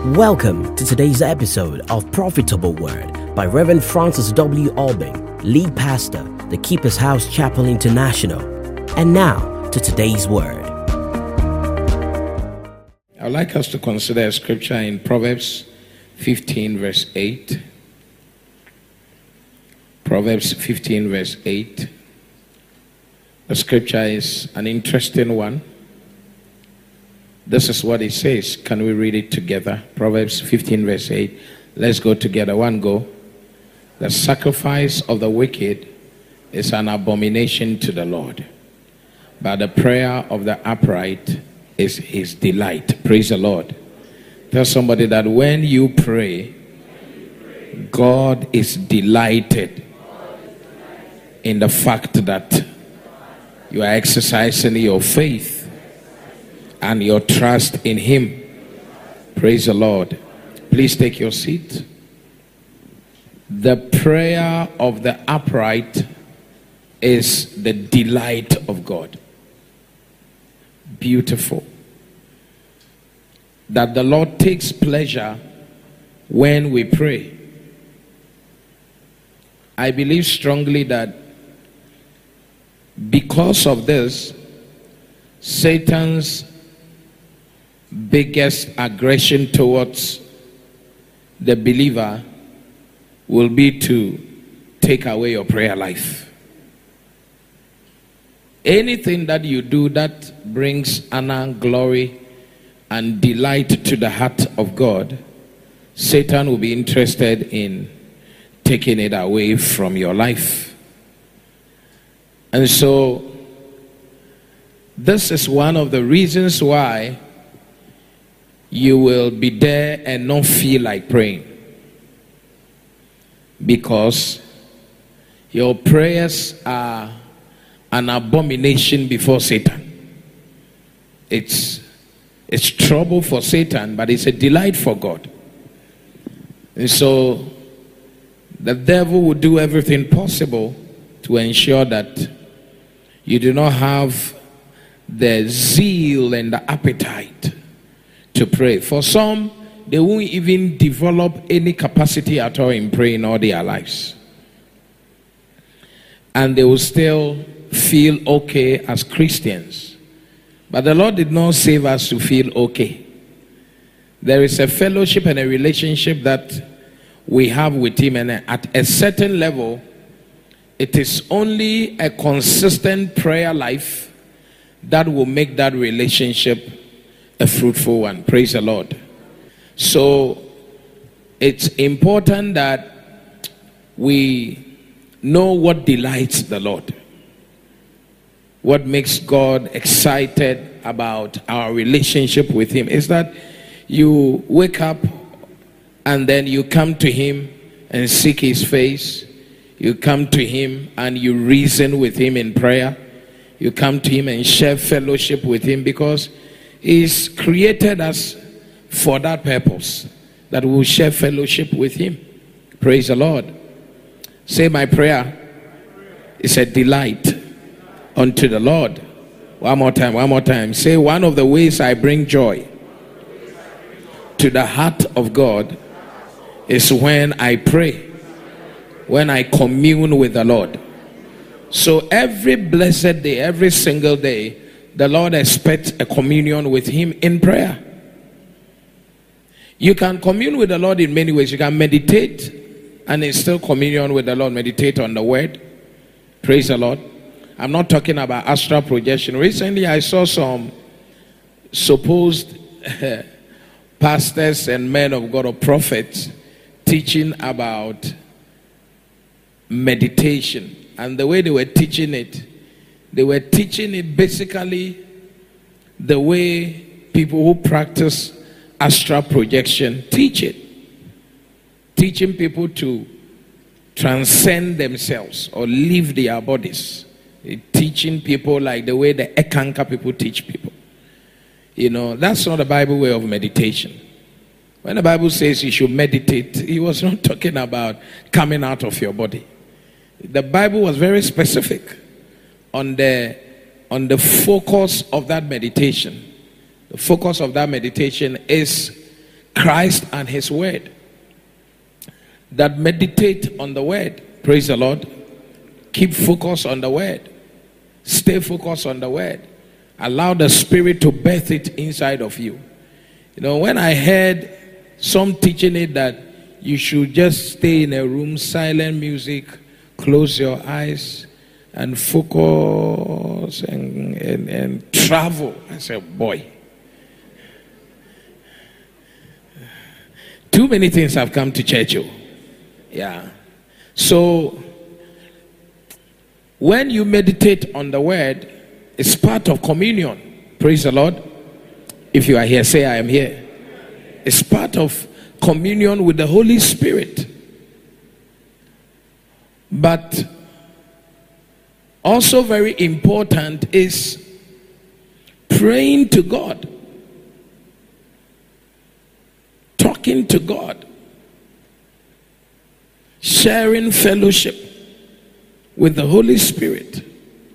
Welcome to today's episode of Profitable Word by Reverend Francis W. Albing, lead pastor, the Keeper's House Chapel International. And now to today's word. I'd like us to consider a scripture in Proverbs 15 verse 8. Proverbs 15 verse 8. The scripture is an interesting one. This is what it says. Can we read it together? Proverbs 15 verse 8. Let's go together. One go. The sacrifice of the wicked is an abomination to the Lord, but the prayer of the upright is his delight. Praise the Lord. Tell somebody that when you pray, God is delighted in the fact that you are exercising your faith and your trust in him. Praise the Lord. Please take your seat. The prayer of the upright is the delight of God. Beautiful. That the Lord takes pleasure when we pray. I believe strongly that because of this, Satan's biggest aggression towards the believer will be to take away your prayer life. Anything that you do that brings honor, glory, and delight to the heart of God, Satan will be interested in taking it away from your life. And so, this is one of the reasons why you will be there and not feel like praying. Because your prayers are an abomination before Satan. It's trouble for Satan, but it's a delight for God. And so the devil will do everything possible to ensure that you do not have the zeal and the appetite to pray. For some, they won't even develop any capacity at all in praying all their lives. And they will still feel okay as Christians. But the Lord did not save us to feel okay. There is a fellowship and a relationship that we have with him, and at a certain level, it is only a consistent prayer life that will make that relationship a fruitful one. Praise the Lord. So it's important that we know what delights the Lord. What makes God excited about our relationship with him is that you wake up and then you come to him and seek his face. You come to him and you reason with him in prayer. You come to him and share fellowship with him, because he's created us for that purpose, that we'll share fellowship with him. Praise the Lord. Say, my prayer is a delight unto the Lord. One more time. Say, one of the ways I bring joy to the heart of God is when I pray, when I commune with the Lord. So every blessed day, every single day, the Lord expects a communion with him in prayer. You can commune with the Lord in many ways. You can meditate and it's still communion with the Lord. Meditate on the word. Praise the Lord. I'm not talking about astral projection. Recently I saw some supposed pastors and men of God or prophets teaching about meditation. And the way they were teaching it basically the way people who practice astral projection teach it. Teaching people to transcend themselves or leave their bodies. Teaching people like the way the Ekanka people teach people. You know, that's not the Bible way of meditation. When the Bible says you should meditate, he was not talking about coming out of your body. The Bible was very specific on the focus of that meditation. The focus of that meditation is Christ and his word, that meditate on the word. Praise the Lord. Keep focus on the word. Stay focused on the word. Allow the Spirit to birth it inside of you. You know, when I heard some teaching it that you should just stay in a room, silent music, close your eyes and focus and travel. I said, boy, too many things have come to church. Yeah. So when you meditate on the word, it's part of communion. Praise the Lord. If you are here, say I am here. It's part of communion with the Holy Spirit. But also very important is praying to God, talking to God, sharing fellowship with the Holy Spirit.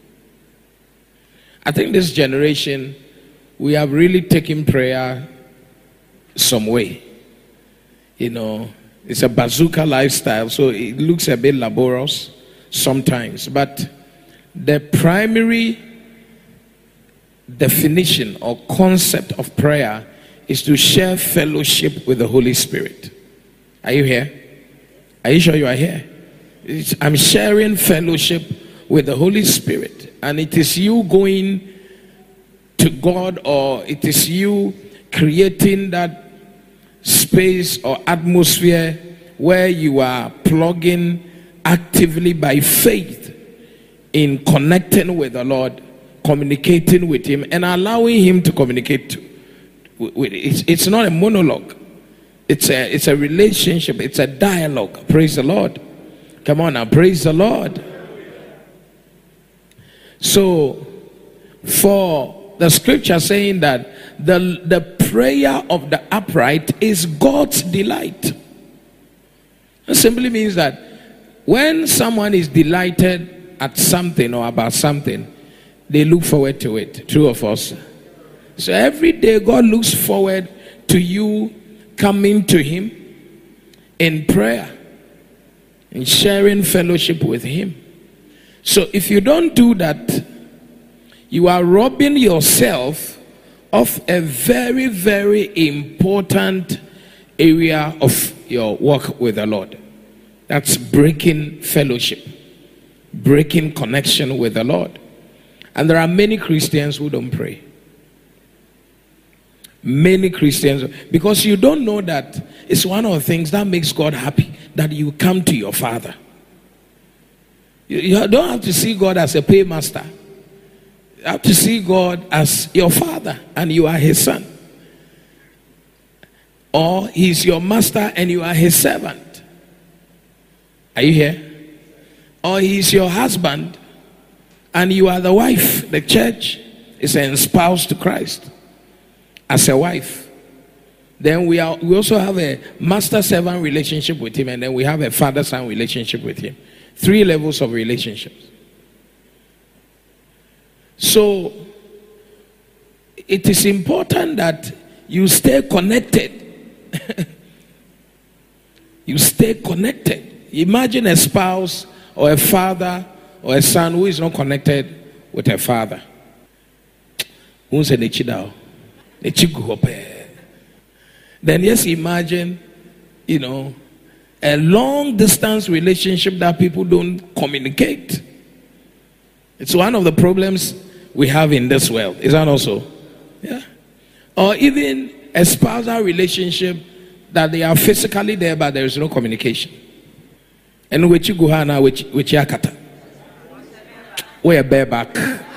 I think this generation, we have really taken prayer some way. You know, it's a bazooka lifestyle, so it looks a bit laborious sometimes. But the primary definition or concept of prayer is to share fellowship with the Holy Spirit. Are you here? Are you sure you are here? I'm sharing fellowship with the Holy Spirit. And it is you going to God, or it is you creating that space or atmosphere where you are plugging actively by faith in connecting with the Lord, communicating with him, and allowing him to communicate with. It's not a monologue. It's a relationship. It's a dialogue. Praise the Lord. Come on now, praise the Lord. So, for the scripture saying that the prayer of the upright is God's delight. It simply means that when someone is delighted at something or about something, they look forward to it. True of us. So every day God looks forward to you coming to him in prayer and sharing fellowship with him. So if you don't do that, you are robbing yourself of a very, very important area of your walk with the Lord. That's breaking fellowship, breaking connection with the Lord. And there are many Christians who don't pray. Many Christians, because you don't know that it's one of the things that makes God happy, that you come to your Father. You don't have to see God as a paymaster. You have to see God as your Father and you are his son. Or he's your master and you are his servant. Are you here? Or he's your husband and you are the wife. The church is an espoused to Christ as a wife. Then we also have a master-servant relationship with him, and then we have a father-son relationship with him. 3 levels of relationships. So it is important that you stay connected. You stay connected. Imagine a spouse or a father or a son who is not connected with a father. Who's an ichidao? Then yes, imagine, a long distance relationship that people don't communicate. It's one of the problems we have in this world. Is that also? Yeah. Or even a spousal relationship that they are physically there but there is no communication. And which you go hana which yakata. We're bareback.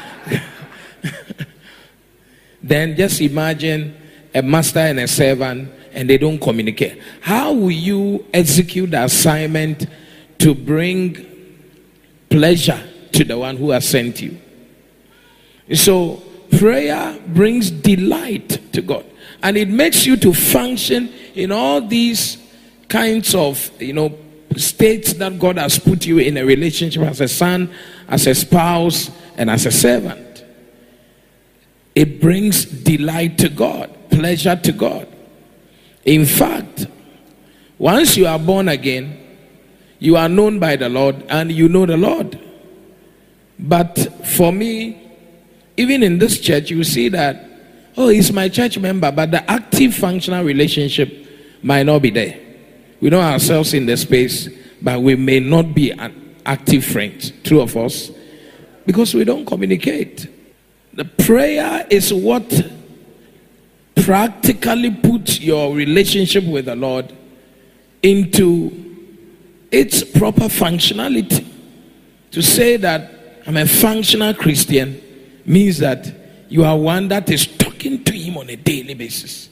Then just imagine a master and a servant and they don't communicate. How will you execute the assignment to bring pleasure to the one who has sent you? So prayer brings delight to God, and it makes you to function in all these kinds of states that God has put you in, a relationship as a son, as a spouse, and as a servant. It brings delight to God, pleasure to God. In fact, once you are born again, you are known by the Lord and you know the Lord. But for me, even in this church, you see that, oh, he's my church member, but the active functional relationship might not be there. We know ourselves in the space, but we may not be an active friend, two of us, because we don't communicate. The prayer is what practically puts your relationship with the Lord into its proper functionality. To say that I'm a functional Christian means that you are one that is talking to him on a daily basis.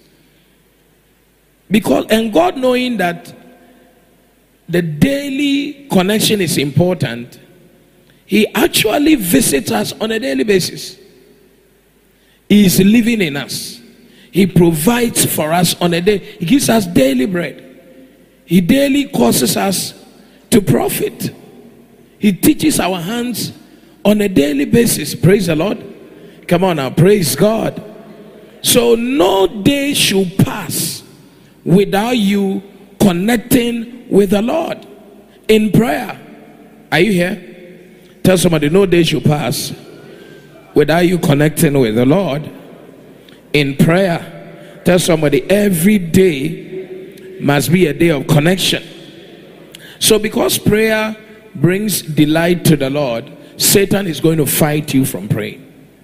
And God, knowing that the daily connection is important, he actually visits us on a daily basis. He is living in us. He provides for us on a day. He gives us daily bread. He daily causes us to profit. He teaches our hands on a daily basis. Praise the Lord. Come on now, praise God. So no day should pass without you connecting with the Lord in prayer. Are you here? Tell somebody, no day should pass without you connecting with the Lord in prayer. Tell somebody, every day must be a day of connection. So because prayer brings delight to the Lord, Satan is going to fight you from praying.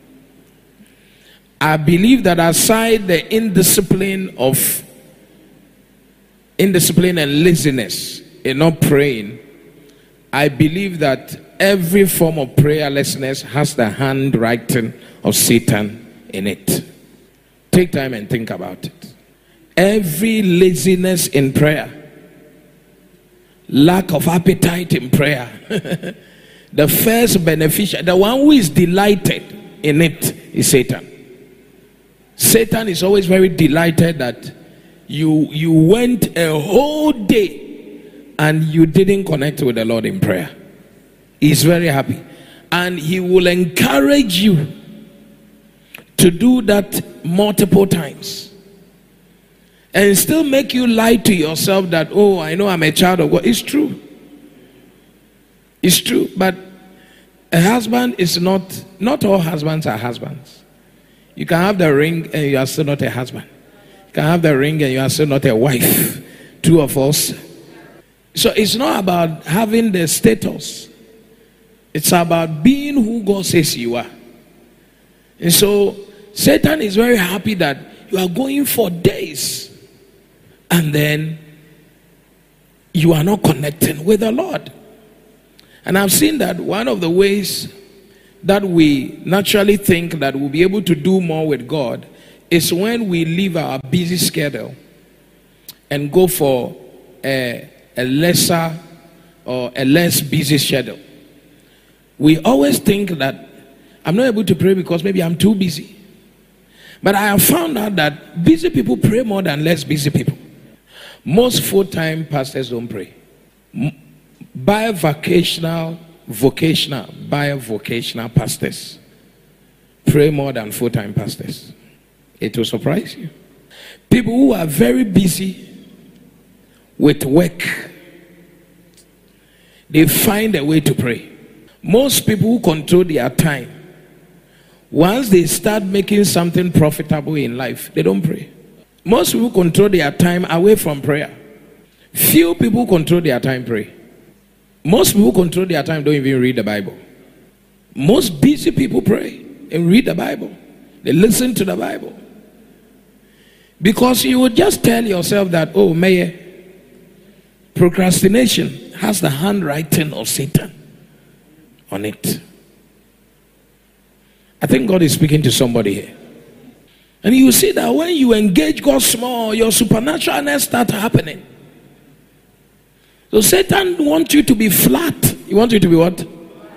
I believe that aside the indiscipline and laziness in not praying, I believe that every form of prayerlessness has the handwriting of Satan in it. Take time and think about it. Every laziness in prayer, lack of appetite in prayer, the first beneficiary, the one who is delighted in it is Satan. Satan is always very delighted that you went a whole day and you didn't connect with the Lord in prayer. He's very happy. And he will encourage you to do that multiple times. And still make you lie to yourself that, oh, I know I'm a child of God. It's true. It's true. But a husband is not all husbands are husbands. You can have the ring and you are still not a husband. You can have the ring and you are still not a wife. Two of us. So it's not about having the status. It's about being who God says you are. And so Satan is very happy that you are going for days and then you are not connecting with the Lord. And I've seen that one of the ways that we naturally think that we'll be able to do more with God is when we leave our busy schedule and go for a lesser or a less busy schedule. We always think that I'm not able to pray because maybe I'm too busy. But I have found out that busy people pray more than less busy people. Most full-time pastors don't pray. Vocational pastors pray more than full-time pastors. It will surprise you. People who are very busy with work, they find a way to pray. Most people who control their time, once they start making something profitable in life, they don't pray. Most people control their time away from prayer. Few people control their time pray. Most people control their time don't even read the Bible. Most busy people pray and read the Bible. They listen to the Bible. Because you would just tell yourself that, oh, Mayor, procrastination has the handwriting of Satan on it. I think God is speaking to somebody here. And you see that when you engage God small, your supernaturalness starts happening. So Satan wants you to be flat. He wants you to be what?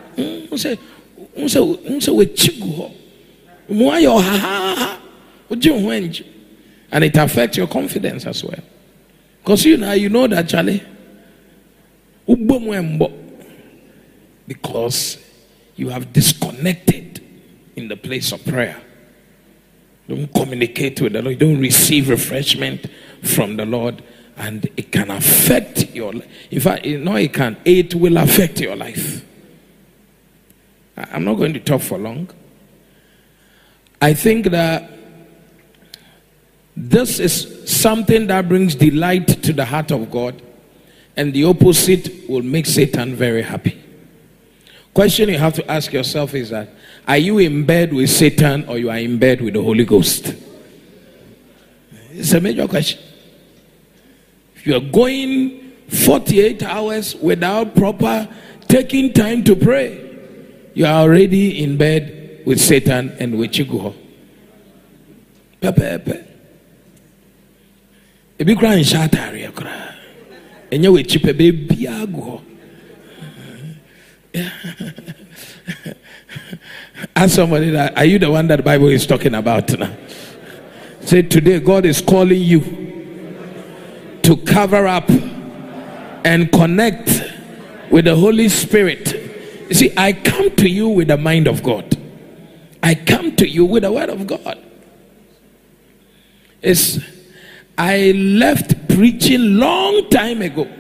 And it affects your confidence as well. Because you know that, Charlie. Because you have disconnected in the place of prayer. Don't communicate with the Lord. You don't receive refreshment from the Lord, and it can affect your life. In fact, it will affect your life. I'm not going to talk for long. I think that this is something that brings delight to the heart of God, and the opposite will make Satan very happy. Question you have to ask yourself is that, are you in bed with Satan or you are in bed with the Holy Ghost? It's a major question. If you are going 48 hours without proper taking time to pray, you are already in bed with Satan and with Chiguho. Pepe. Ebi kura nshata ya kura. Enye we chipe baby ago. Ask somebody that, are you the one that the Bible is talking about now? Say, today God is calling you to cover up and connect with the Holy Spirit. You see, I come to you with the mind of God. I come to you with the word of God. I left preaching long time ago.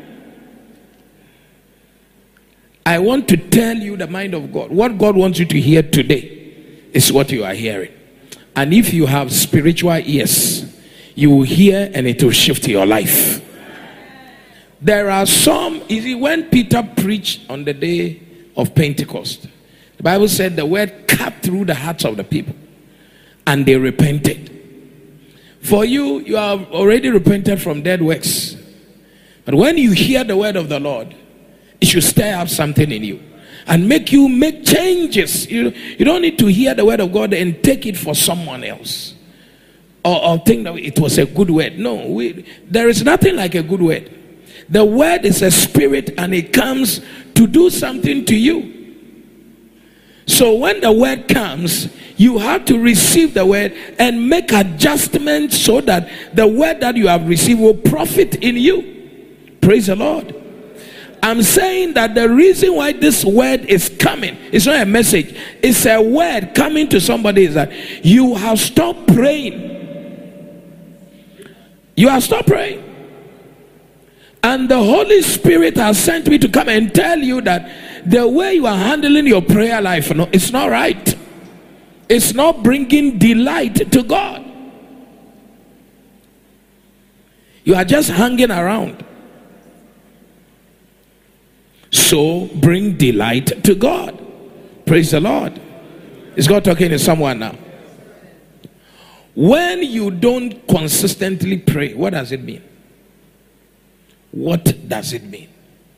I want to tell you the mind of God. What God wants you to hear today is what you are hearing. And if you have spiritual ears, you will hear and it will shift your life. There are some, you see, when Peter preached on the day of Pentecost, the Bible said the word cut through the hearts of the people and they repented. For you, you have already repented from dead works. But when you hear the word of the Lord, it should stir up something in you and make you make changes. You don't need to hear the word of God and take it for someone else or think that it was a good word. No, there is nothing like a good word. The word is a spirit and it comes to do something to you. So when the word comes, you have to receive the word and make adjustments so that the word that you have received will profit in you. Praise the Lord. I'm saying that the reason why this word is coming, it's not a message, it's a word coming to somebody, is that you have stopped praying. You have stopped praying. And the Holy Spirit has sent me to come and tell you that the way you are handling your prayer life, no, it's not right. It's not bringing delight to God. You are just hanging around. So bring delight to God. Praise the Lord. Is God talking to someone now? When you don't consistently pray, what does it mean? What does it mean?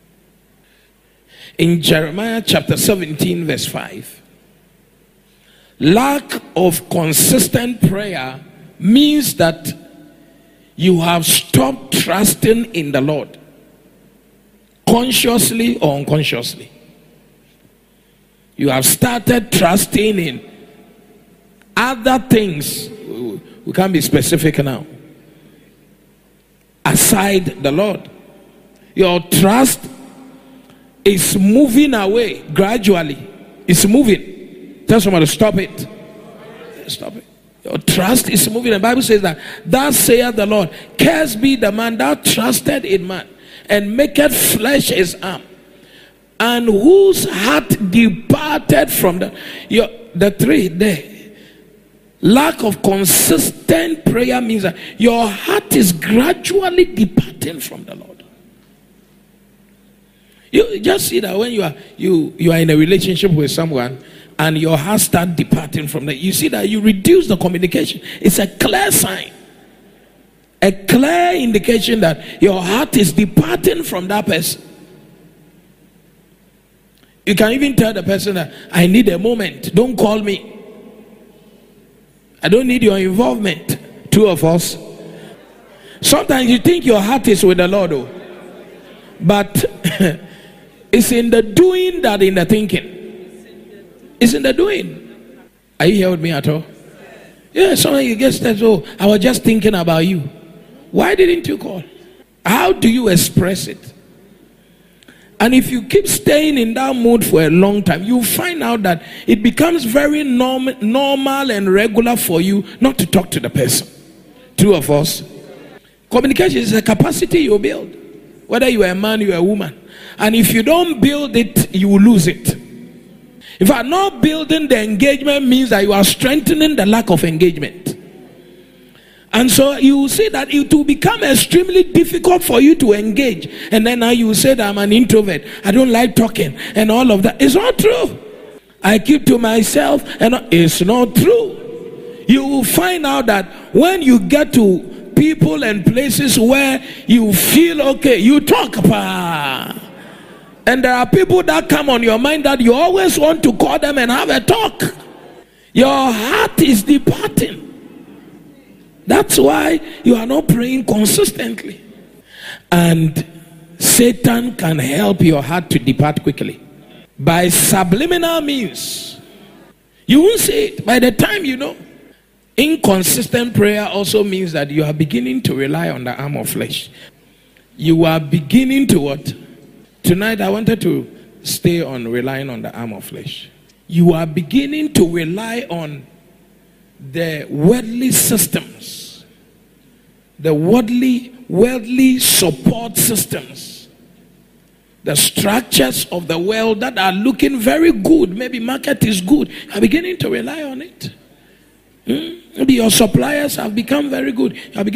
In Jeremiah chapter 17 verse 5, lack of consistent prayer means that you have stopped trusting in the Lord, consciously or unconsciously. You have started trusting in other things. We can't be specific now. Aside the Lord, your trust is moving away gradually. It's moving. Tell somebody, stop it. Stop it. Your trust is moving. The Bible says that, thus saith the Lord, cursed be the man that trusted in man, and maketh flesh his arm, and whose heart departed from the three there. Lack of consistent prayer means that your heart is gradually departing from the Lord. You just see that when you are in a relationship with someone and your heart starts departing from them, you see that you reduce the communication. It's a clear sign, a clear indication that your heart is departing from that person. You can even tell the person that, I need a moment, don't call me, I don't need your involvement. Two of us. Sometimes you think your heart is with the Lord, though, but it's in the doing that in the thinking. It's in the doing. Are you here with me at all? Yeah, sometimes you get that, oh, I was just thinking about you. Why didn't you call? How do you express it? And if you keep staying in that mood for a long time, you find out that it becomes very normal and regular for you not to talk to the person. Two of us. Communication is a capacity you build. Whether you are a man, you are a woman. And if you don't build it, you will lose it. In fact, not building the engagement means that you are strengthening the lack of engagement. And so you will see that it will become extremely difficult for you to engage. And then now you will say that I'm an introvert. I don't like talking and all of that. It's not true. I keep to myself, and it's not true. You will find out that when you get to people and places where you feel okay, you talk. And there are people that come on your mind that you always want to call them and have a talk. Your heart is departing. That's why you are not praying consistently. And Satan can help your heart to depart quickly by subliminal means. You won't see it by the time you know. Inconsistent prayer also means that you are beginning to rely on the arm of flesh. You are beginning to what? Tonight I wanted to stay on relying on the arm of flesh. You are beginning to rely on the worldly systems, the worldly support systems, the structures of the world that are looking very good. Maybe market is good. You are beginning to rely on it. Maybe your suppliers have become very good.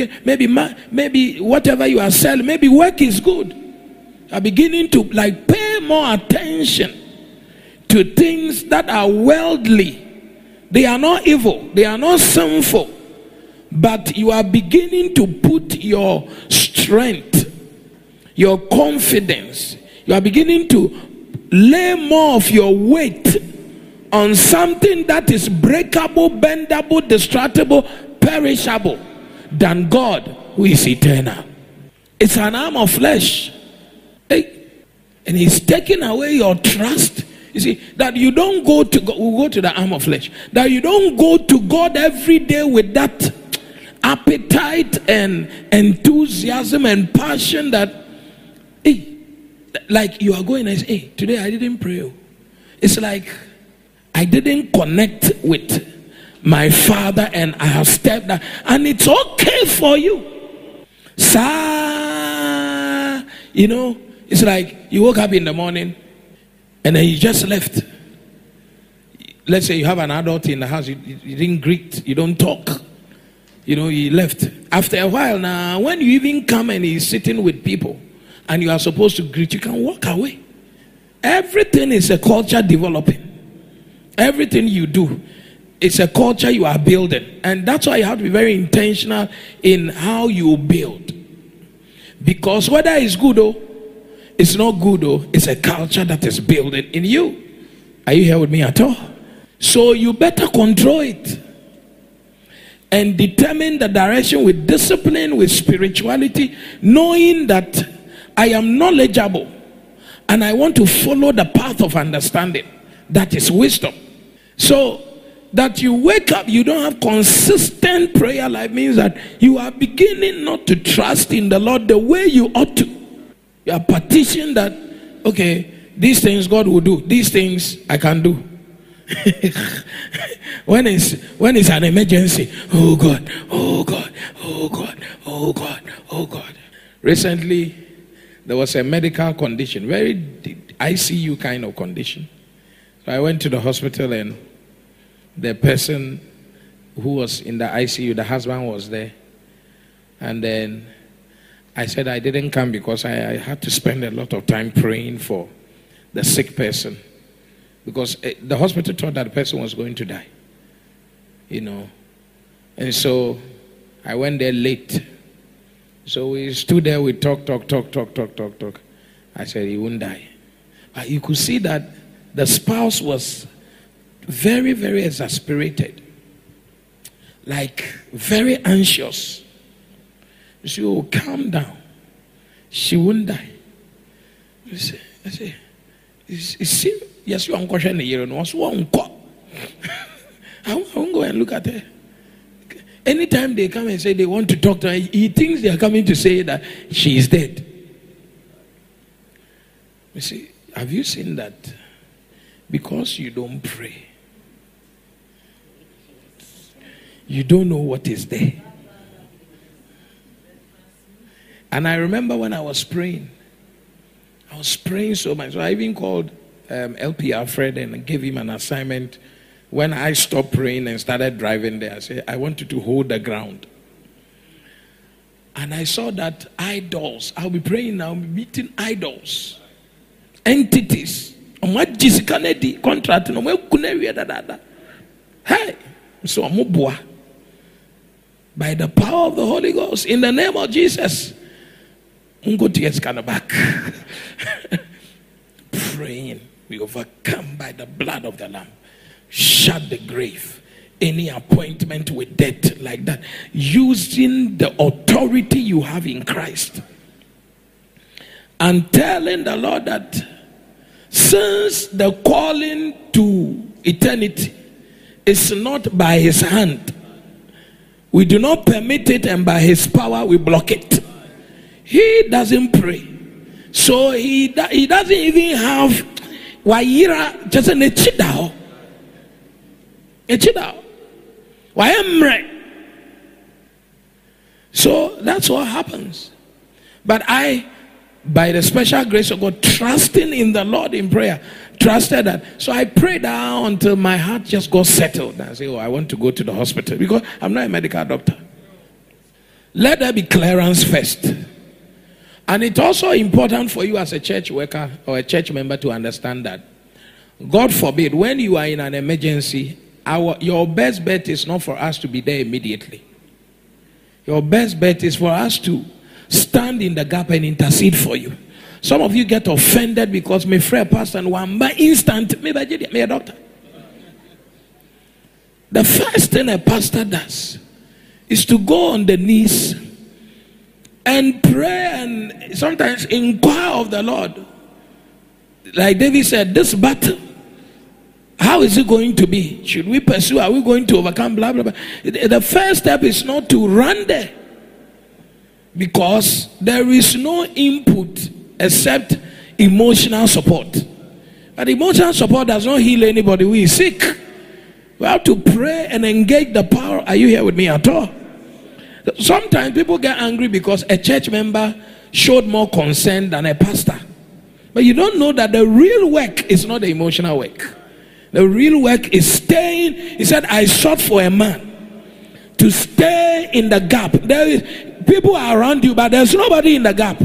Maybe whatever you are selling, maybe work is good. You are beginning to pay more attention to things that are worldly. They are not evil. They are not sinful. But you are beginning to put your strength, your confidence. You are beginning to lay more of your weight on something that is breakable, bendable, destructible, perishable than God, who is eternal. It's an arm of flesh. Hey? And he's taking away your trust. You see, that you don't go to God, we'll go to the arm of flesh. That you don't go to God every day with that appetite and enthusiasm and passion that, hey, like you are going and say, hey, today I didn't pray. It's like I didn't connect with my Father and I have stepped down. And it's okay for you. It's like you woke up in the morning and then you just left. Let's say you have an adult in the house, you didn't greet, you don't talk. You left. After a while now, when you even come and he's sitting with people and you are supposed to greet, you can walk away. Everything is a culture developing. Everything you do, it's a culture you are building. And that's why you have to be very intentional in how you build. Because whether it's good or it's not good or it's a culture that is building in you. Are you here with me at all? So you better control it. And determine the direction with discipline, with spirituality, knowing that I am knowledgeable and I want to follow the path of understanding. That is wisdom. So that you wake up, you don't have consistent prayer life means that you are beginning not to trust in the Lord the way you ought to. You are petitioning that, okay, these things God will do, these things I can do. when it's an emergency, oh God, oh God, oh God, oh God, oh God. Recently, there was a medical condition, very ICU kind of condition. So I went to the hospital and the person who was in the ICU, the husband was there. And then I said I didn't come because I had to spend a lot of time praying for the sick person. Because the hospital thought that the person was going to die. And so I went there late. So we stood there, we talk. I said he won't die. But you could see that the spouse was very, very exasperated. Like very anxious. She said, calm down. She won't die. I say, yes, you are questioning the year. I won't go and look at her. Anytime they come and say they want to talk to her, he thinks they are coming to say that she is dead. You see, have you seen that? Because you don't pray, you don't know what is there. And I remember when I was praying so much. So I even called LP Alfred and gave him an assignment. When I stopped praying and started driving there, I said, I want you to hold the ground. And I saw that idols, I'll be praying now, I'll be meeting idols, entities. Contract. Hey, so by the power of the Holy Ghost, in the name of Jesus, back. Praying, we overcome by the blood of the Lamb. Shut the grave. Any appointment with death like that, using the authority you have in Christ, and telling the Lord that since the calling to eternity is not by his hand, we do not permit it, and by his power we block it. He doesn't pray, so he doesn't even have waira just an echidao. So that's what happens. But I, by the special grace of God, trusting in the Lord in prayer, trusted that. So I prayed down until my heart just got settled. And I say, I want to go to the hospital because I'm not a medical doctor. Let there be clearance first. And it's also important for you as a church worker or a church member to understand that, God forbid, when you are in an emergency, your best bet is not for us to be there immediately. Your best bet is for us to stand in the gap and intercede for you. Some of you get offended because my friend pastor and one by instant, maybe a doctor. The first thing a pastor does is to go on the knees and pray and sometimes inquire of the Lord. Like David said, this battle, how is it going to be? Should we pursue? Are we going to overcome? Blah, blah, blah. The first step is not to run there, because there is no input except emotional support. But emotional support does not heal anybody who is sick. We have to pray and engage the power. Are you here with me at all? Sometimes people get angry because a church member showed more concern than a pastor. But you don't know that the real work is not the emotional work. The real work is staying. He said, I sought for a man to stay in the gap. There is people are around you, but there's nobody in the gap.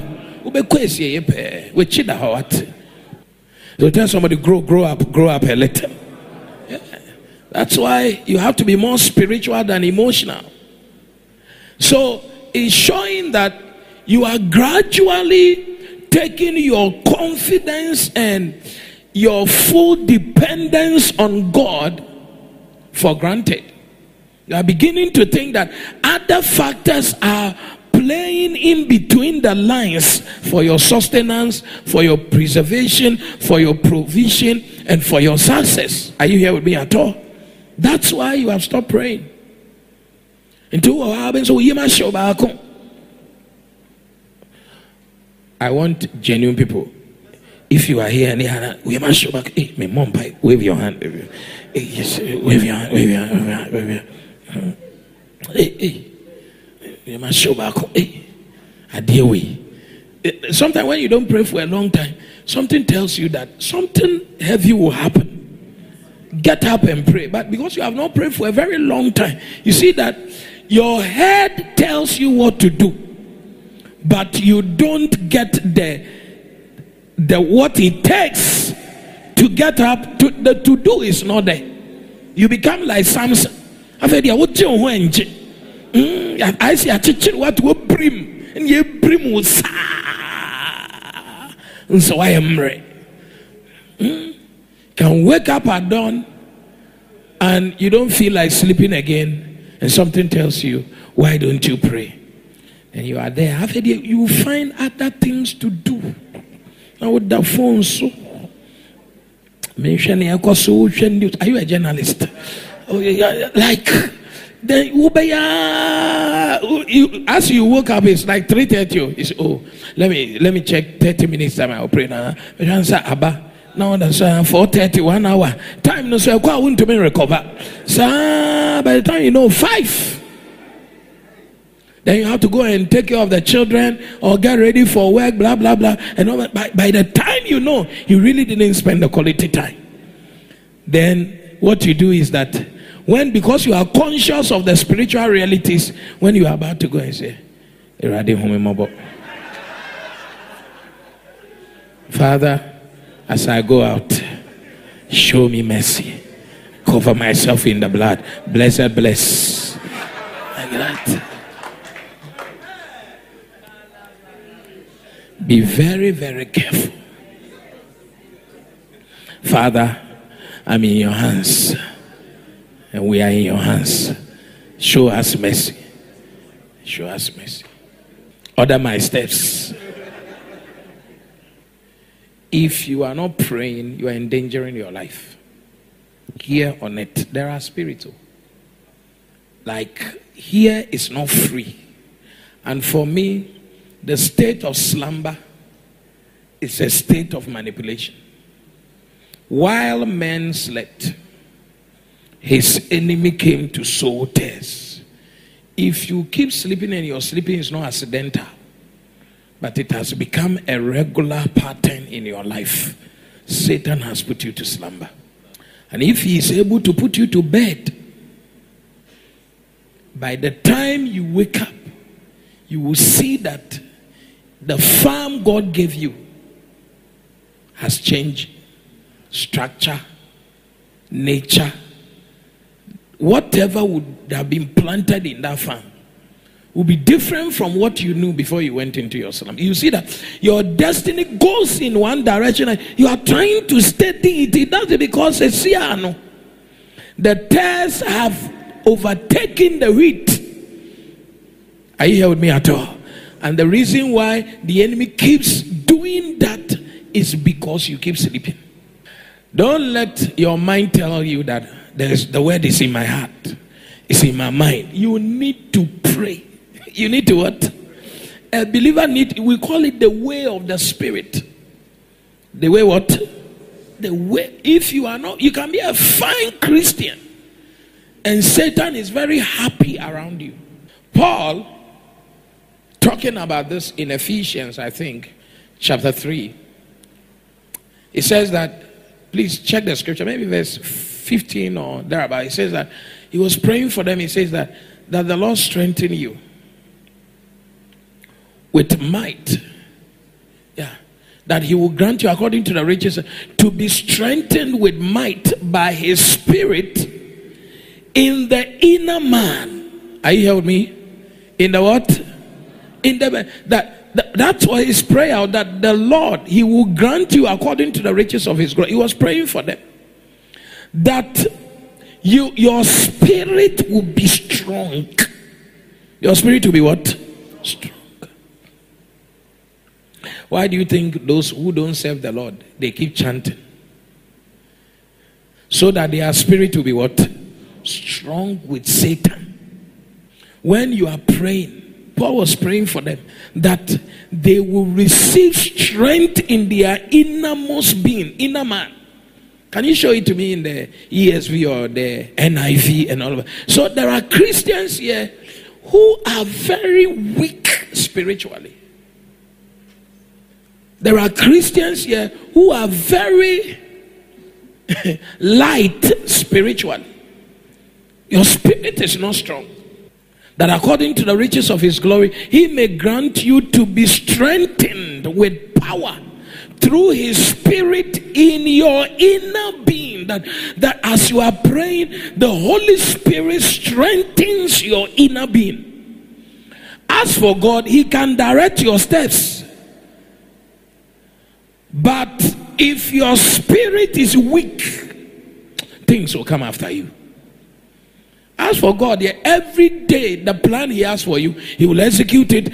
So tell somebody, grow up a little. Yeah. That's why you have to be more spiritual than emotional. So it's showing that you are gradually taking your confidence and your full dependence on God for granted. You are beginning to think that other factors are playing in between the lines for your sustenance, for your preservation, for your provision, and for your success. Are you here with me at all? That's why you have stopped praying. I want genuine people. If you are here and we must show back. Hey, my mom, wave your hand. Hey, yes, wave your hand. Wave your hand. Wave your hand. Hey, you must show back. Hey, I deal with. Sometimes when you don't pray for a long time, something tells you that something heavy will happen. Get up and pray. But because you have not prayed for a very long time, you see that your head tells you what to do, but you don't get the what it takes to get up. The to do is not there. You become like Samson. I see a chicken what will brim, and you brim will sa. And so I am ready. Can wake up at dawn and you don't feel like sleeping again, and something tells you, why don't you pray? And you are there. After you find other things to do. Now with the phone, so are you a journalist? Like then as you woke up, it's like 3:30. It's let me check 30 minutes time. I'll pray now. Now that's 4:30, 1 hour. Time no so I want to recover. So by the time you know 5. Then you have to go and take care of the children or get ready for work, blah, blah, blah. And all that. By the time you know, you really didn't spend the quality time. Then what you do is that because you are conscious of the spiritual realities, when you are about to go and say, Father, as I go out, show me mercy. Cover myself in the blood. Blessed, bless. Like that. Be very, very careful. Father, I'm in your hands. And we are in your hands. Show us mercy. Show us mercy. Order my steps. If you are not praying, you are endangering your life. Here on it, there are spiritual. Like, here is not free. And for me, the state of slumber is a state of manipulation. While men slept, his enemy came to sow tares. If you keep sleeping and your sleeping is not accidental, but it has become a regular pattern in your life, Satan has put you to slumber. And if he is able to put you to bed, by the time you wake up, you will see that the farm God gave you has changed structure, nature. Whatever would have been planted in that farm will be different from what you knew before you went into your slum. You see that your destiny goes in one direction and you are trying to steady it. It does it because it's here. The tares have overtaken the wheat. Are you here with me at all? And the reason why the enemy keeps doing that is because you keep sleeping. Don't let your mind tell you that the word is in my heart, it's in my mind. You need to pray. You need to what? A believer we call it the way of the Spirit. The way what? The way. If you are not, you can be a fine Christian and Satan is very happy around you. Paul, talking about this in Ephesians, I think, chapter 3, it says that, please check the scripture, maybe verse 15 or thereabout. It says that he was praying for them. He says that the Lord strengthen you with might. Yeah. That he will grant you according to the riches to be strengthened with might by his Spirit in the inner man. Are you here with me? In the what? In the that's why his prayer, that the Lord, he will grant you according to the riches of his glory. He was praying for them. That your spirit will be strong. Your spirit will be what? Strong. Why do you think those who don't serve the Lord, they keep chanting? So that their spirit will be what? Strong with Satan. When you are praying, Paul was praying for them, that they will receive strength in their innermost being, inner man. Can you show it to me in the ESV or the NIV and all of that? So there are Christians here who are very weak spiritually. There are Christians here who are very light spiritually. Your spirit is not strong. That according to the riches of his glory, he may grant you to be strengthened with power through his Spirit in your inner being. That as you are praying, the Holy Spirit strengthens your inner being. As for God, he can direct your steps. But if your spirit is weak, things will come after you. As for God, every day the plan he has for you, he will execute it.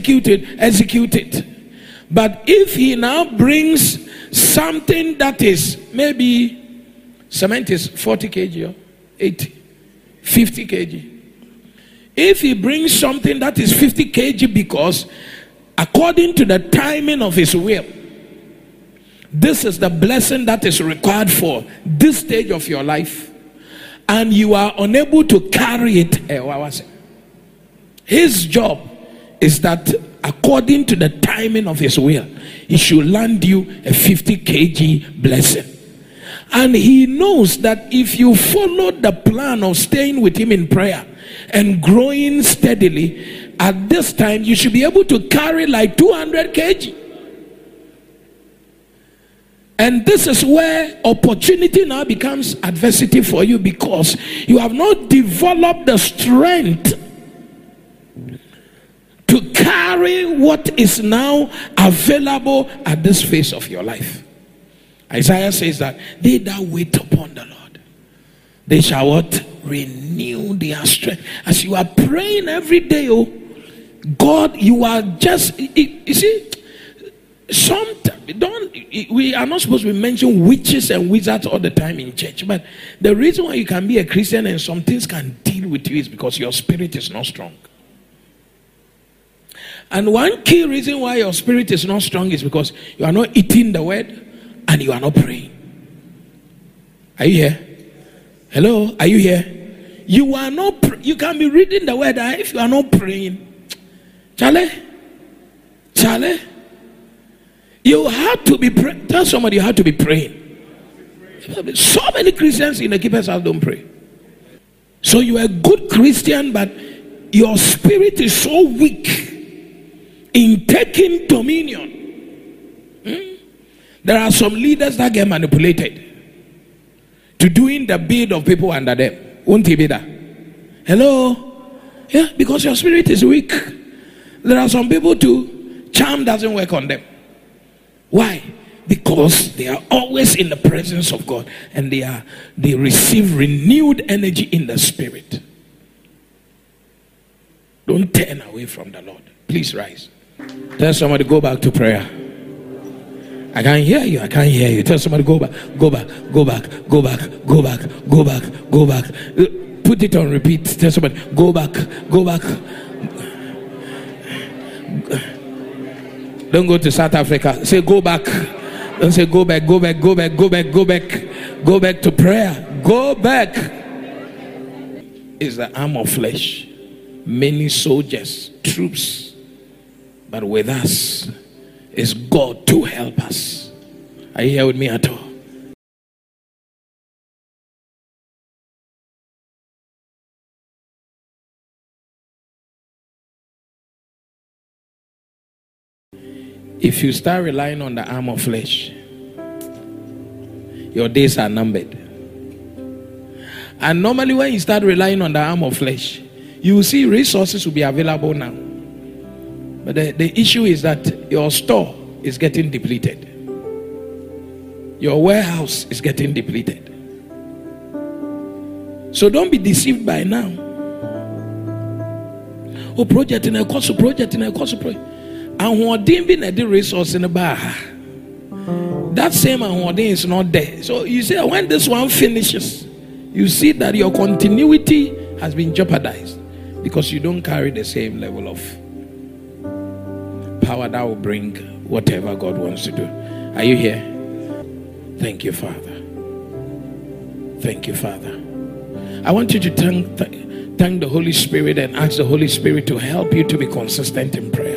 But if he now brings something that is maybe cement is 40 kg or 80, 50 kg. If he brings something that is 50 kg because according to the timing of his will, this is the blessing that is required for this stage of your life, and you are unable to carry it, His job is that according to the timing of his will, he should land you a 50 kg blessing. And he knows that if you follow the plan of staying with him in prayer and growing steadily, at this time you should be able to carry like 200 kg. And this is where opportunity now becomes adversity for you, because you have not developed the strength to carry what is now available at this phase of your life. Isaiah says that they that wait upon the Lord, they shall what? Renew their strength. As you are praying every day, oh God, you are just, you see, we are not supposed to be mentioning witches and wizards all the time in church, but the reason why you can be a Christian and some things can deal with you is because your spirit is not strong. And one key reason why your spirit is not strong is because you are not eating the word and you are not praying. Are you here? Hello, are you here? You are not. You can be reading the word if you are not praying. Charlie, you have to be praying. Tell somebody you have to be praying. So many Christians in the keeper's house don't pray. So you are a good Christian, but your spirit is so weak in taking dominion. There are some leaders that get manipulated to doing the bid of people under them. Won't he be that? Hello? Yeah, because your spirit is weak. There are some people too, charm doesn't work on them. Why? Because they are always in the presence of God and they receive renewed energy in the spirit. Don't turn away from the Lord. Please rise. Tell somebody, go back to prayer. I can't hear you. I can't hear you. Tell somebody, go back, go back, go back, go back, go back, go back, go back. Put it on repeat. Tell somebody, go back, go back. Don't go to South Africa. Say, go back. Don't say, go back, go back, go back, go back, go back. Go back to prayer. Go back. It's the arm of flesh. Many soldiers, troops. But with us is God to help us. Are you here with me at all? If you start relying on the arm of flesh, your days are numbered. And normally when you start relying on the arm of flesh, you will see resources will be available now. But the issue is that your store is getting depleted. Your warehouse is getting depleted. So don't be deceived by now. Oh, project in a course, project in a course, project. And what didn't be the resource in the bar. That same and is not there. So you say when this one finishes, you see that your continuity has been jeopardized because you don't carry the same level of power that will bring whatever God wants to do. Are you here? Thank you, Father. Thank you, Father. I want you to thank the Holy Spirit and ask the Holy Spirit to help you to be consistent in prayer.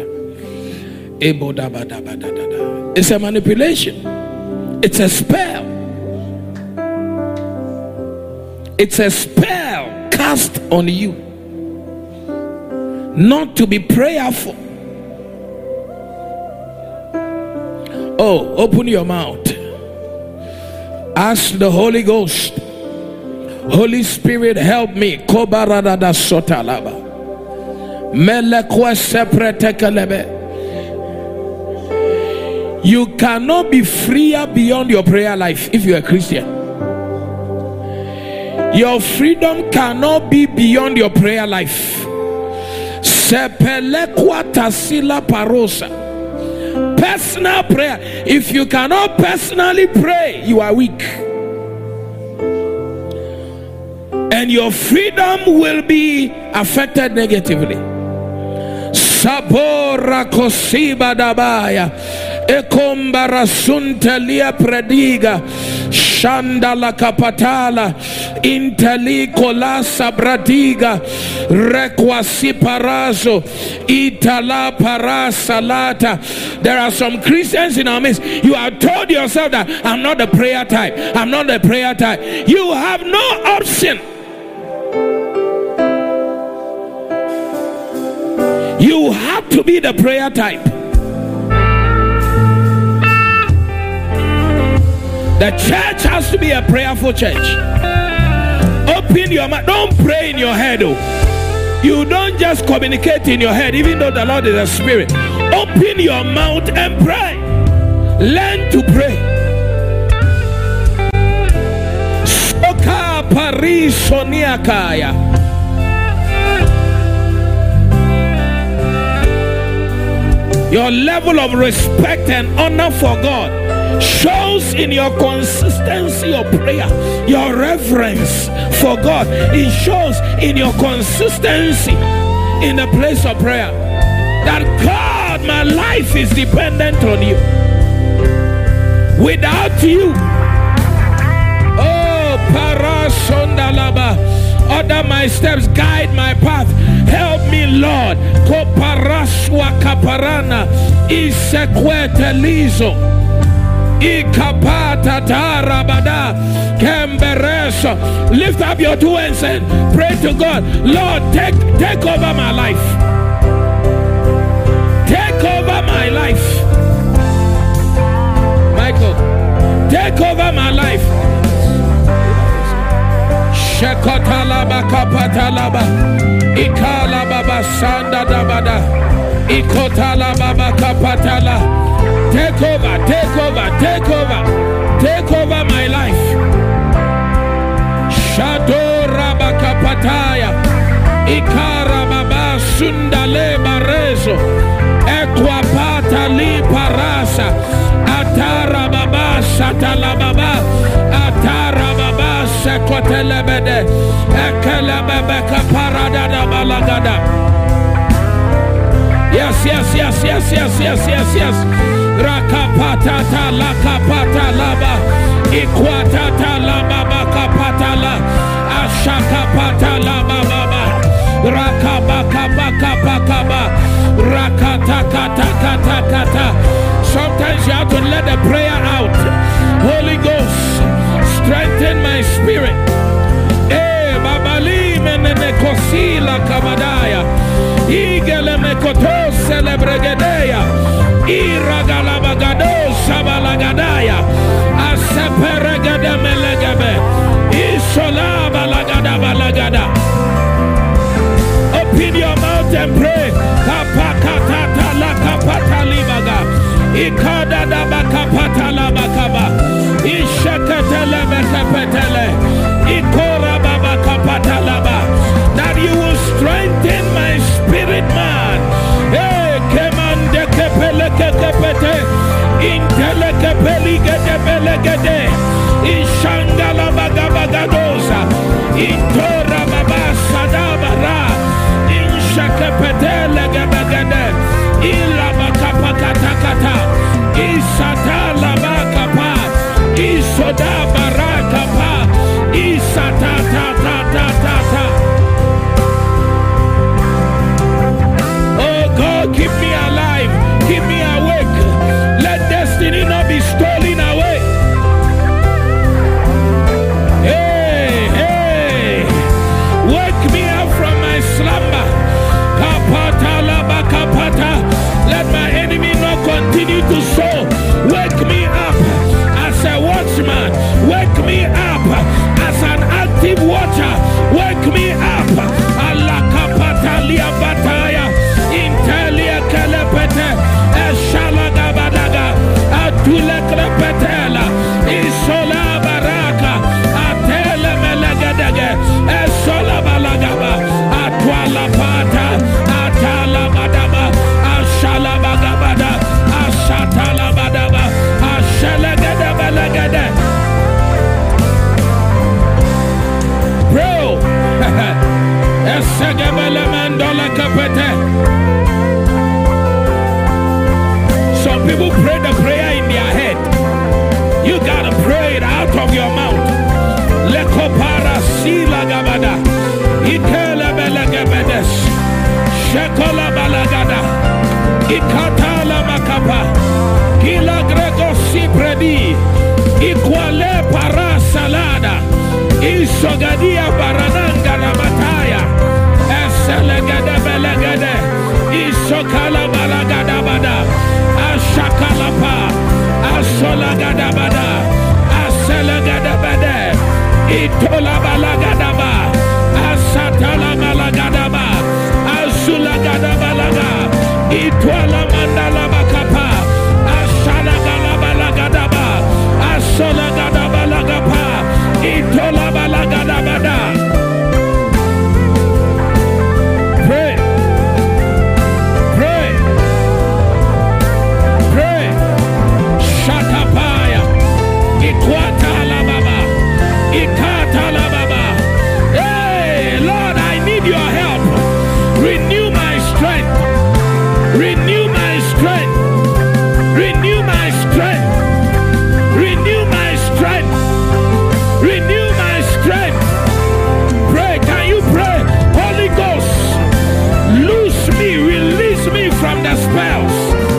It's a manipulation. It's a spell. It's a spell cast on you not to be prayerful. Oh, open your mouth. Ask the Holy Ghost. Holy Spirit, help me. Kobaradada sotalaba. Melekwa sepretekelebe. You cannot be freer beyond your prayer life if you're a Christian. Your freedom cannot be beyond your prayer life. Sepelekwa tasila parosa. Personal prayer. If you cannot personally pray, you are weak. And your freedom will be affected negatively. Sabora kosiba dabaya. Ekombara suntelia prediga shanda la kapatala inteli kolasa bradiga rekwasi parazo itala parasalata. There are some Christians in our midst. You have told yourself that I'm not the prayer type. I'm not the prayer type. You have no option. You have to be the prayer type. The church has to be a prayerful church. Open your mouth. Don't pray in your head. Oh. You don't just communicate in your head, even though the Lord is a spirit. Open your mouth and pray. Learn to pray. Soka parisoniakaya. Your level of respect and honor for God shows in your consistency of prayer, your reverence for God. It shows in your consistency in the place of prayer that God, my life is dependent on you. Without you, oh, parasondalaba, order my steps, guide my path, help me, Lord. Koparaswa kaparana isekwete lizo. Ikapata tarabada kembereso. Lift up your two hands and pray to God. Lord, take over my life. Take over my life. Michael, take over my life. Shekotalaba kapatalaba ikalaba sanda dabada ikotalaba kapatala. Take over, take over, take over, take over my life. Shadow Rabakapataya, Ikarababa Sundale Barezo, Equapata Li Parasa, Atarababa Satalababa, Atarababa Sekotelebede, Ekelebeka Parada Balagada. Yes, yes, yes, yes, yes, yes, yes, yes. Rakapatata lakapata laba ikwatata laba bakapatala ashakapata laba baba rakabakabakabakaba rakatakatakata. Sometimes you have to let the prayer out. Holy Ghost, strengthen my spirit. Babali menekosila kabadaya igele mekoto celebregedeya iragalabagado sabalagadaya aseperegede melegebe isola balagada balagada. Open your mouth and pray. Kapakatata lakapata libaga ikada dabakapata labakaba isheketele bekepetele ikora babakapata laba. That you will strengthen my spirit, man. Hey, kemande kepele kepete, intele kepeli kepelegede, ishangala bagabagadosa, intora babasa dabara, inshakepete legabagade, ilabakapakatakata, isatala bakapa, isoda barakapa, isatata. Keep me alive, keep me awake. Let destiny not be stolen away. Hey, hey, wake me up from my slumber. Kapata laba kapata. Let my enemy not continue to sow. Wake me up as a watchman. Wake me up as an active watcher. Wake me up. Allah kapata liya bataya. Intelia kelepete, eshala badaga, atule klepetela, isola baraka, atele melegadege, esola balagaba, atwala pata, atala badaba, ashala bagabada, ashatala Ishatala makapa. Kila grego sipredi. Ikwale para salada. Isogadia barananga na mataya. Eselegede belegede. Isokala balagada bada. Ashakalapa. Asolagada bada. Aselegede bede. Itola balagada ba. Asatala balagada ba. Asulagada balaga. Itwala mandala bakapa. Ashalagala balagada ba. Asolagada balagapa. Itola balagada bada. Pray. Pray. Pray. Shatapaya. Ikwata la baba. Ikata la baba. Hey, Lord, I need your help. Renew my strength. Renew my strength. Renew my strength. Renew my strength. Renew my strength. Pray. Can you pray? Holy Ghost, loose me, release me from the spells,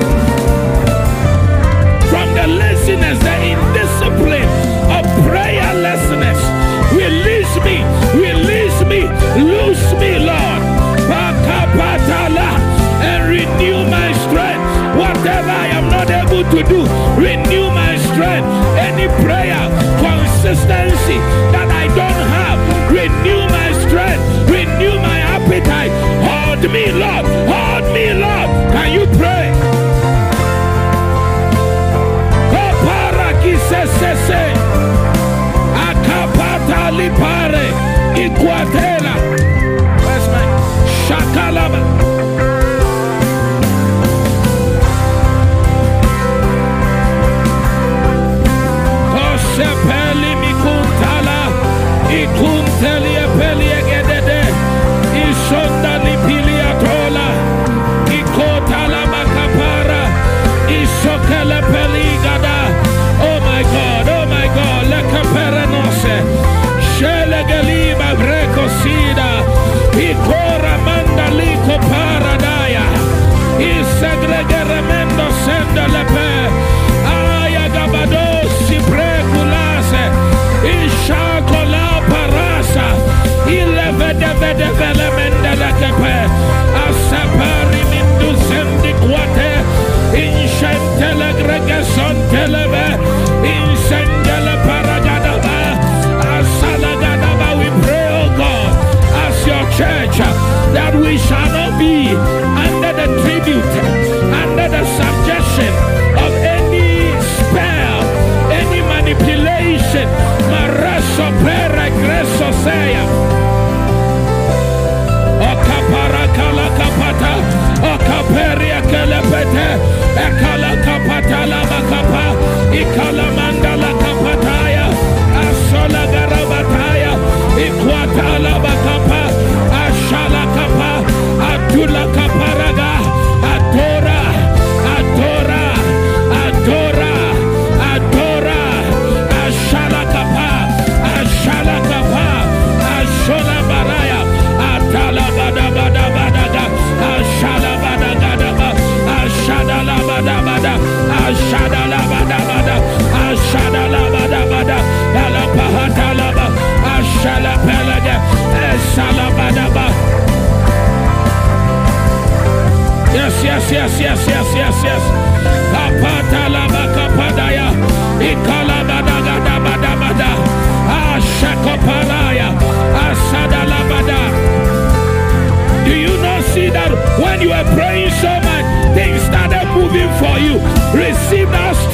from the laziness, the indiscipline of prayerlessness. Release me, release me, loose me, Lord. Pakapatala, and renew my strength. Whatever I am not able to do, renew my strength. Any prayer consistency that I don't have, renew my strength, renew my appetite. Hold me, Lord, hold me, Lord. Can you pray? Parakisese, akapata lipare, ikwatela. Where's my shakalaba? Peli mikuntala, ikunteli peli egedede, ishonda lipili atola, ikotala makapara, ishokele peli gada. Oh my God, lekapere nose, shele geliba breko sida, ikora mandaliko paradaya, isegregere mendo senda lepe, ayagabado siprekulase, ishakola parasa, ilevede mende lekepe, asapari mindu sendi kwate, inshentele gregeson telebe, insendele paragadaba, asalagadaba. We pray, oh God, as your church, that we shall not be under the tribute, under the subjection of any spell, any manipulation. Maraso pere greso seya. Okapara kala kapata, okaperia kelepete, ekala kapata la makapa, ikala mandala kapataya, asola garabataya, ikwata la bakapa, ashala kapa, atula kaparaga, adora, adora, adora, adora, ashala kapa, ashala kapa, ashola baraya, atala bada bada bada, ashala bada bada bada, ashada la bada bada, ashada la bada bada, ashada la bada bada, ala pahata la ba, ashala pelaga, ashala bada bada. Yes. Kapata la bakapadaya, ikala bada gada bada bada, ashakoparaya, asada la bada. Do you not see that when you are praying so much, things started moving for you? Receive that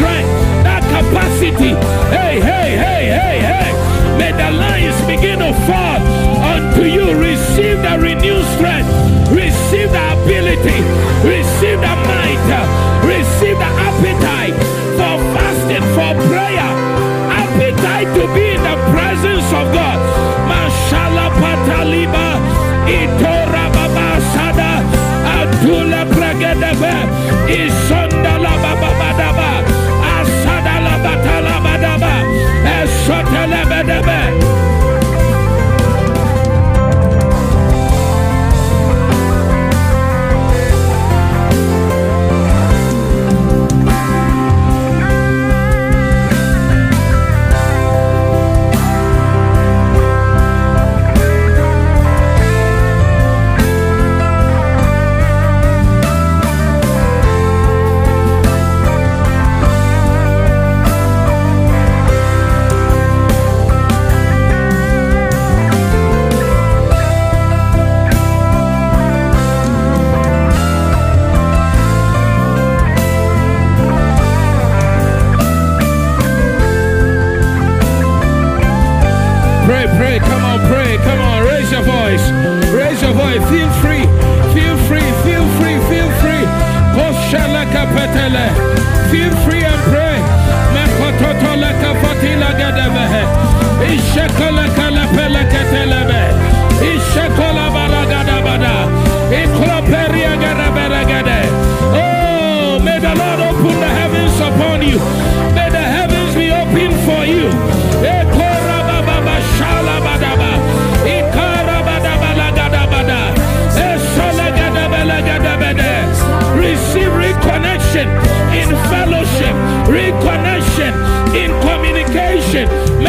Feel free and pray. Oh, may the Lord open the heavens upon you. May the heavens be open for you. Receive reconnection in fellowship, reconnection in communication.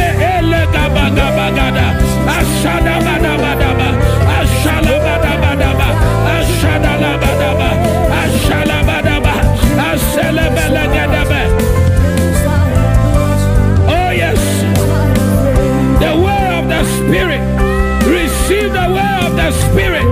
Oh yes, the way of the Spirit. Receive the way of the Spirit.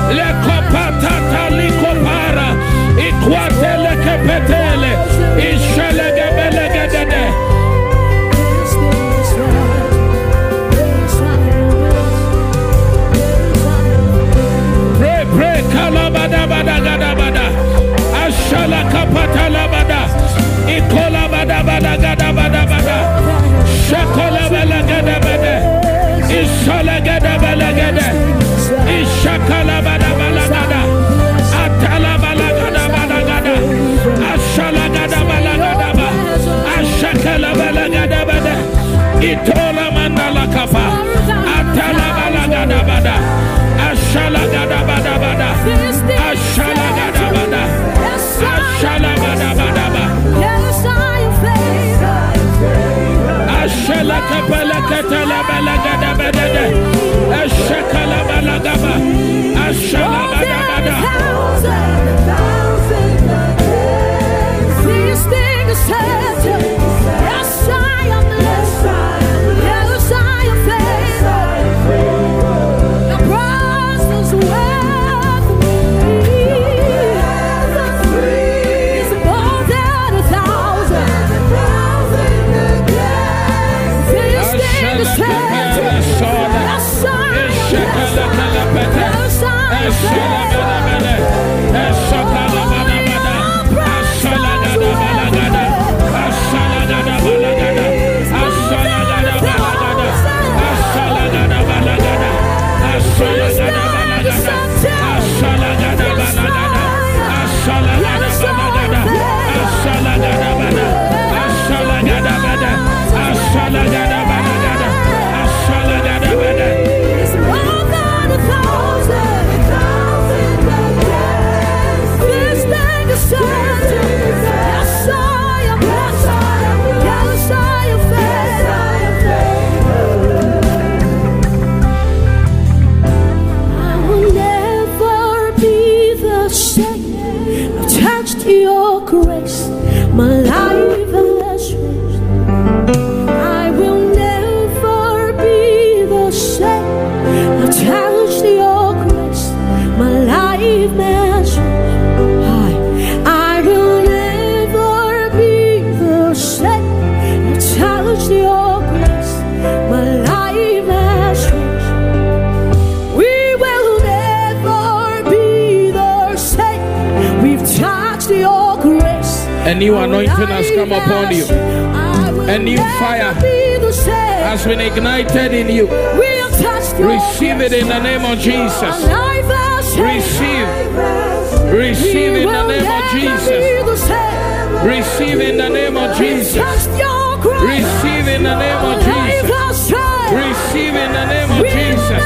Pray, kalabada bada gada bada, ashala kapata labada, ikola bada bada gada bada bada, shakola bala gada bada, ishala gada bala gada, ishakala bada bala gada, atala bala gada bala gada, ashala gada bala gada ba, ashakala bala gada bada, itola mandala kapa, atala bala gada bada. Ashala gada bada bada, ashala gada bada, ashala gada bada bada, ashala kapala katala bala gada bada, ashakala bala gaba, ashala gada bada. These things said, yes I am blessed, yes I am favored. The process with me is more than 1,000. These things said, yes I am A new anointing has come upon you. A new fire has been ignited in you. Receive it in the name of Jesus. Receive. Receive in the name of Jesus. Receive in the name of Jesus. Receive in the name of Jesus. Receive in the name of Jesus.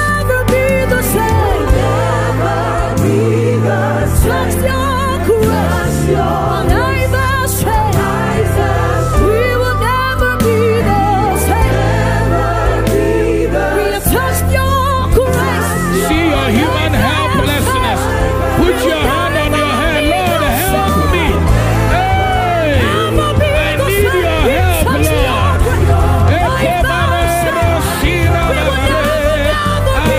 Touch your grace, your life has changed. We will never be the same. We have touched your grace. See your human helplessness. Put your hand on your head. Lord, help me. Hey, I need your help, Lord. We will never be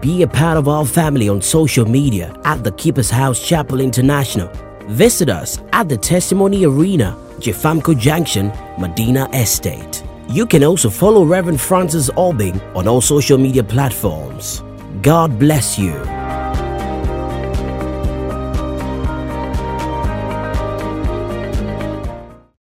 Be a part of our family on social media at The Keeper's House Chapel International. Visit us at the Testimony Arena, Jefamco Junction, Medina Estate. You can also follow Reverend Francis Albing on all social media platforms. God bless you.